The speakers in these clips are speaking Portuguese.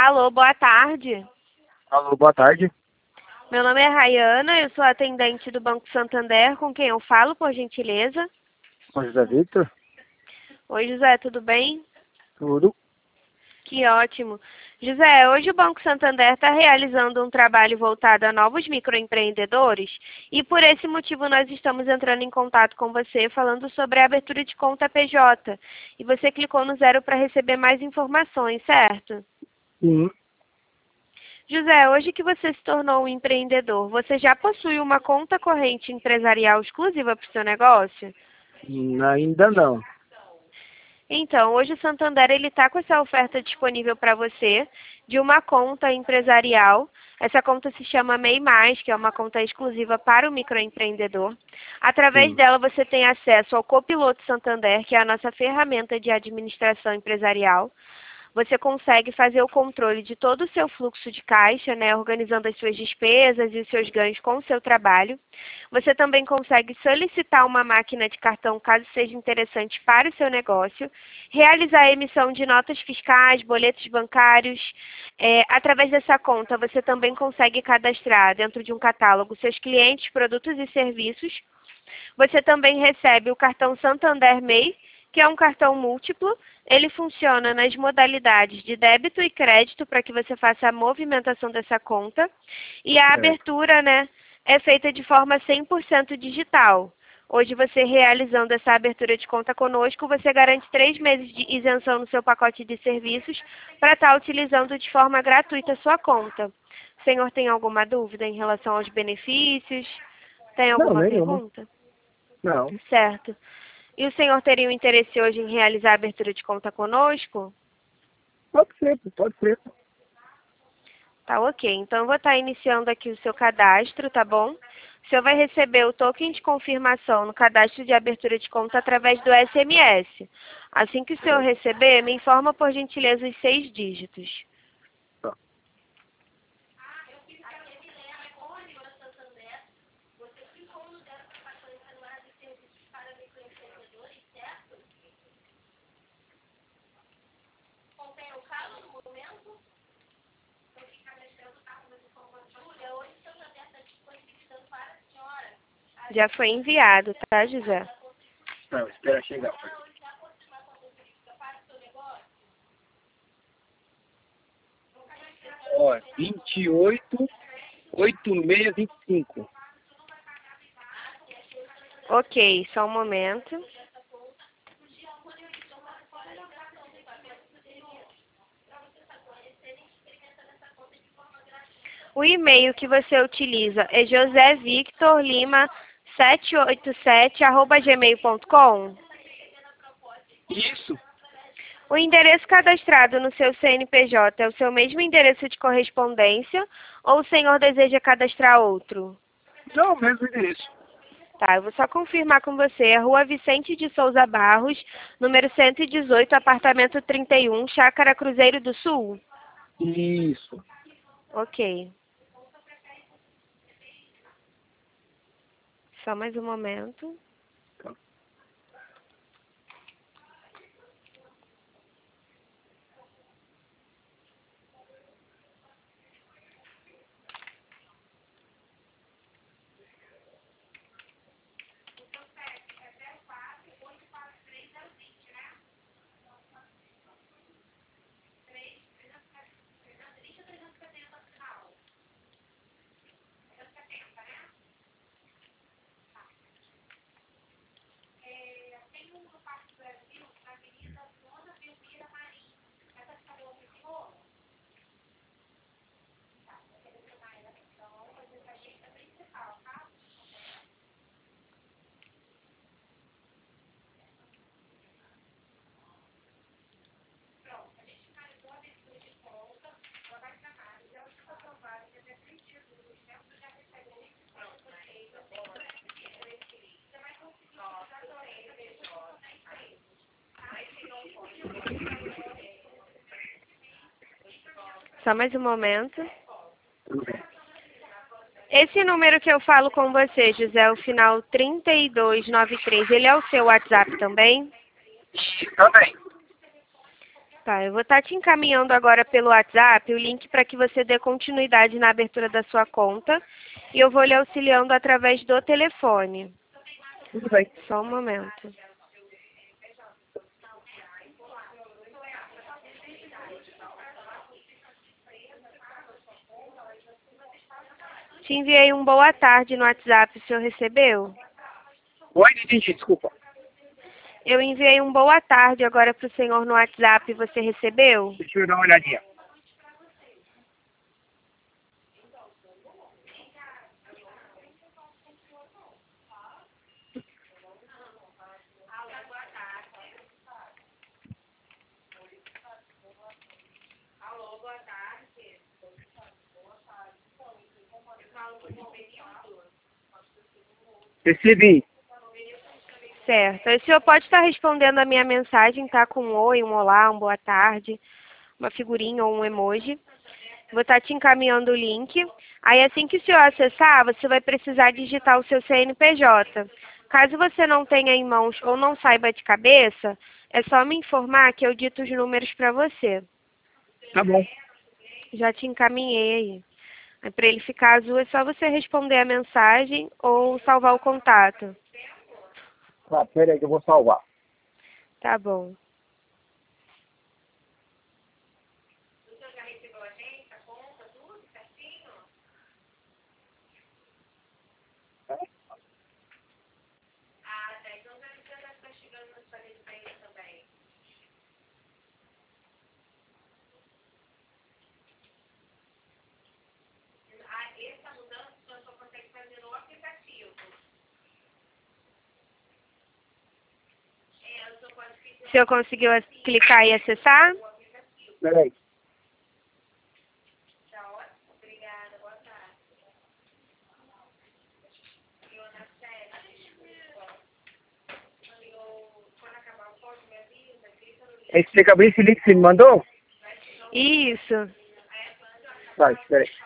Alô, boa tarde. Alô, boa tarde. Meu nome é Rayana, eu sou atendente do Banco Santander, com quem eu falo, por gentileza? Com José Victor. Oi, José, tudo bem? Tudo. Que ótimo. José, hoje o Banco Santander está realizando um trabalho voltado a novos microempreendedores e por esse motivo nós estamos entrando em contato com você falando sobre a abertura de conta PJ. E você clicou no 0 para receber mais informações, certo? Sim. José, hoje que você se tornou um empreendedor, você já possui uma conta corrente empresarial exclusiva para o seu negócio? Ainda não. Então, hoje o Santander ele está com essa oferta disponível para você de uma conta empresarial. Essa conta se chama MEI+, que é uma conta exclusiva para o microempreendedor. Através Sim. dela você tem acesso ao Copiloto Santander, que é a nossa ferramenta de administração empresarial. Você consegue fazer o controle de todo o seu fluxo de caixa, né, organizando as suas despesas e os seus ganhos com o seu trabalho. Você também consegue solicitar uma máquina de cartão, caso seja interessante para o seu negócio, realizar a emissão de notas fiscais, boletos bancários. Através dessa conta, você também consegue cadastrar dentro de um catálogo seus clientes, produtos e serviços. Você também recebe o cartão Santander MEI, que é um cartão múltiplo. Ele funciona nas modalidades de débito e crédito para que você faça a movimentação dessa conta. E a Certo. abertura, né, é feita de forma 100% digital. Hoje, você realizando essa abertura de conta conosco, você garante 3 meses de isenção no seu pacote de serviços para estar utilizando de forma gratuita a sua conta. O senhor tem alguma dúvida em relação aos benefícios? Tem Não, alguma nenhuma. pergunta? Não. Certo. E o senhor teria o interesse hoje em realizar a abertura de conta conosco? Pode ser, pode ser. Tá ok. Então, eu vou estar iniciando aqui o seu cadastro, tá bom? O senhor vai receber o token de confirmação no cadastro de abertura de conta através do SMS. Assim que o senhor receber, me informa por gentileza os 6 dígitos. Tá. Já foi enviado, tá, José? Não, espera chegar. Ó, 288625. Ok, só um momento. O e-mail que você utiliza é josevictorlima787@gmail.com. Isso. O endereço cadastrado no seu CNPJ é o seu mesmo endereço de correspondência ou o senhor deseja cadastrar outro? Não, o mesmo endereço. Tá, eu vou só confirmar com você. É Rua Vicente de Souza Barros, número 118, apartamento 31, Chácara Cruzeiro do Sul? Isso. Ok. Só mais um momento. Só mais um momento. Tudo bem. Esse número que eu falo com você, José, o final 3293, ele é o seu WhatsApp também? Também. Tá, eu vou estar te encaminhando agora pelo WhatsApp o link para que você dê continuidade na abertura da sua conta e eu vou lhe auxiliando através do telefone. Tudo bem. Só um momento. Te enviei um boa tarde no WhatsApp, o senhor recebeu? Oi, não entendi, desculpa. Eu enviei um boa tarde agora para o senhor no WhatsApp, você recebeu? Deixa eu dar uma olhadinha. Recebi. Certo. O senhor pode estar respondendo a minha mensagem, tá? Com um oi, um olá, um boa tarde, uma figurinha ou um emoji. Vou estar te encaminhando o link. Aí assim que o senhor acessar, você vai precisar digitar o seu CNPJ. Caso você não tenha em mãos ou não saiba de cabeça, é só me informar que eu dito os números para você. Tá bom. Já te encaminhei aí. Aí para ele ficar azul é só você responder a mensagem ou salvar o contato. Tá, pera aí que eu vou salvar. Tá bom. O senhor conseguiu clicar e acessar? Pera aí. Esse você acabou esse link que você me mandou? Isso. Vai, espera aí.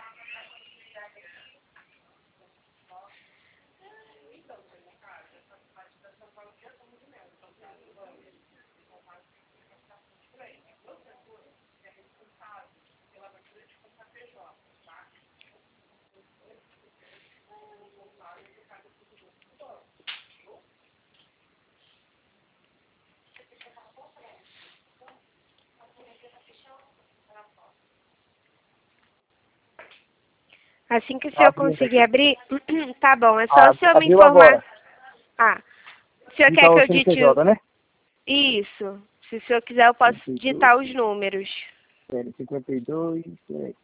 Assim que o senhor Abrindo conseguir aqui. abrir, tá bom. É só o senhor me Abriu informar. agora. Ah, o senhor quer Digitar que o eu dite... CNPJ, né? Isso. Se o senhor quiser, eu posso 52, digitar os números. pera, 52, pera aí.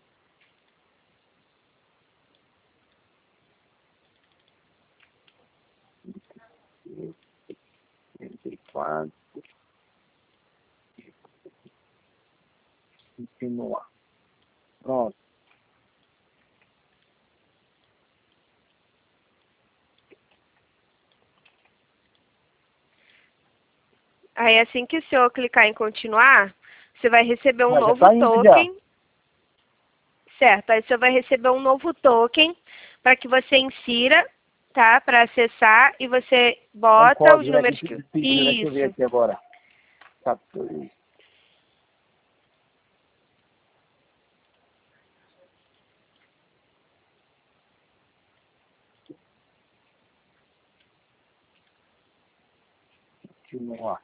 54, continuar. Pronto. Aí, assim que o senhor clicar em continuar, você vai receber um Mas já novo tá indo já. token. Certo. Aí, o senhor vai receber um novo token para que você insira, tá? Para acessar e você É um bota os código, né? Que números tudo que... pediu, né? Deixa eu ver Isso. aqui agora. 14. Continuar.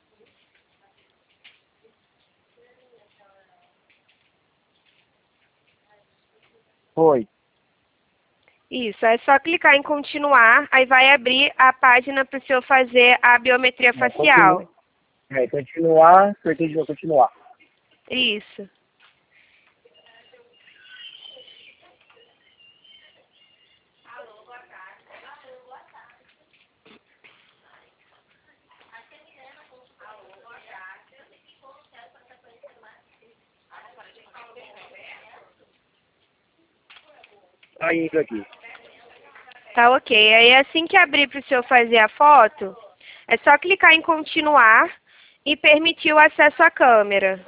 Foi. Isso, é só clicar em continuar, aí vai abrir a página para o senhor fazer a biometria É, continua. facial. É, continuar, apertei de novo, continuar. Isso. Tá indo aqui. Tá ok. Aí assim que abrir para o senhor fazer a foto, é só clicar em continuar e permitir o acesso à câmera.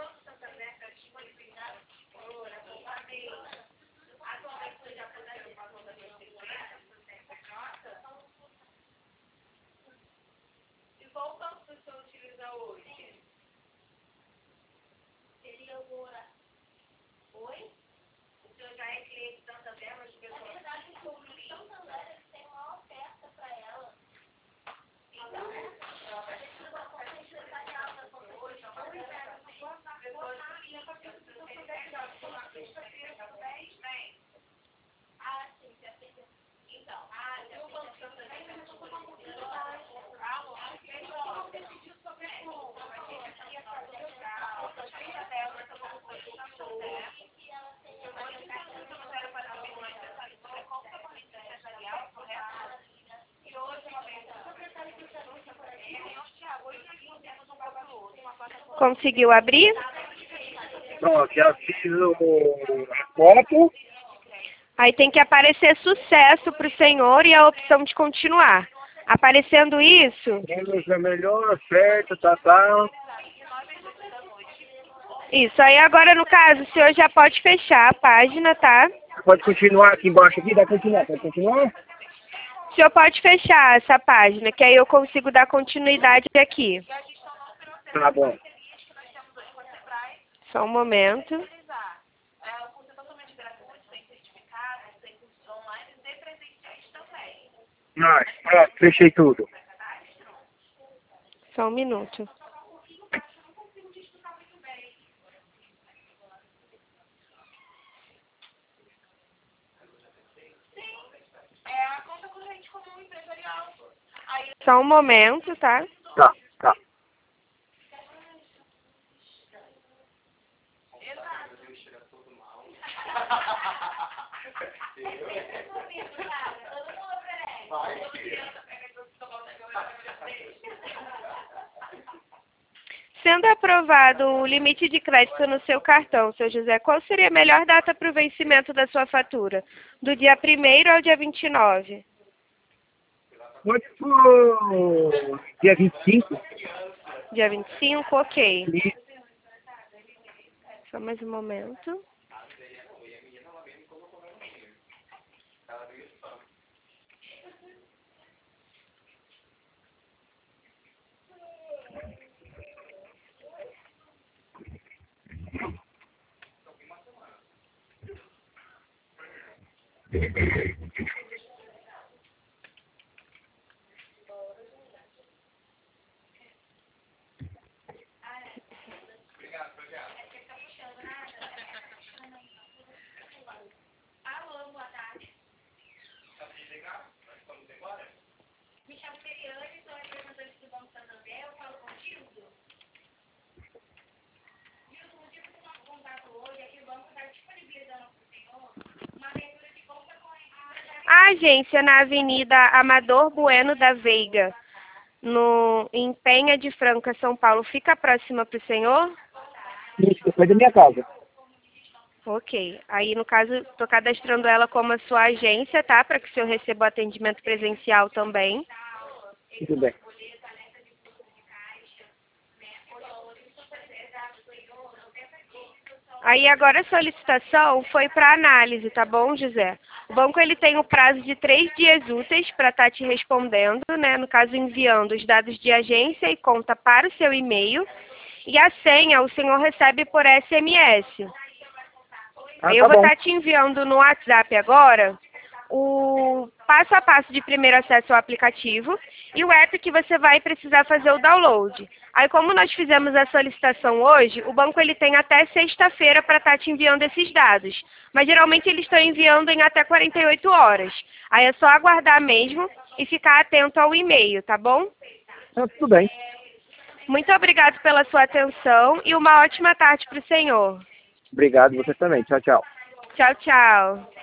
Conseguiu abrir? Pronto, já fiz a foto. Aí tem que aparecer sucesso para o senhor e a opção de continuar. Aparecendo isso, Menos é melhor, certo, tá. isso. Aí agora, no caso, o senhor já pode fechar a página, tá? Pode continuar aqui embaixo aqui, dá continuar, pode continuar? O senhor pode fechar essa página, que aí eu consigo dar continuidade aqui. Tá bom. Só um momento. Pronto, fechei tudo. Só um minuto. Só um momento, tá? Tá. Sendo aprovado o limite de crédito no seu cartão, seu José, qual seria a melhor data para o vencimento da sua fatura? Do dia 1º ao dia 29? Pode por dia 25. Dia 25, ok. Só mais um momento. A agência na Avenida Amador Bueno da Veiga, em Penha de Franca, São Paulo, fica próxima para o senhor? Isso, depois da minha casa. Ok. Aí, no caso, estou cadastrando ela como a sua agência, tá? Para que o senhor receba o atendimento presencial também. Tudo bem. Aí, agora a solicitação foi para análise, tá bom, José? O banco ele tem o prazo de 3 dias úteis para estar te respondendo, né? No caso, enviando os dados de agência e conta para o seu e-mail. E a senha o senhor recebe por SMS. Aí eu Tá vou bom. estar te enviando no WhatsApp agora o passo a passo de primeiro acesso ao aplicativo e o app que você vai precisar fazer o download. Aí, como nós fizemos a solicitação hoje, o banco ele tem até sexta-feira para estar te enviando esses dados. Mas geralmente eles estão enviando em até 48 horas. Aí é só aguardar mesmo e ficar atento ao e-mail, tá bom? Tudo bem. Muito obrigado pela sua atenção e uma ótima tarde para o senhor. Obrigado, você também. Tchau, tchau. Tchau, tchau.